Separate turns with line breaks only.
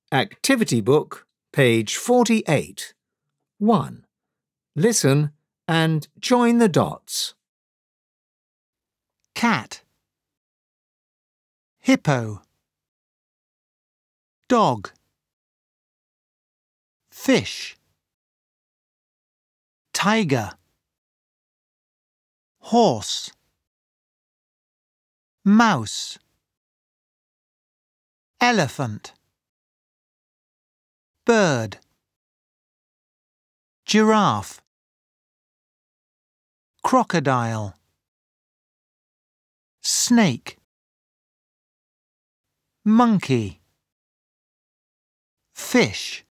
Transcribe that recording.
Activity Book, page 48. 1. Listen and join the dots.
Cat, hippo, dog, fish, tiger, horse, mouse, elephant, bird, giraffe, crocodile, snake, monkey, fish.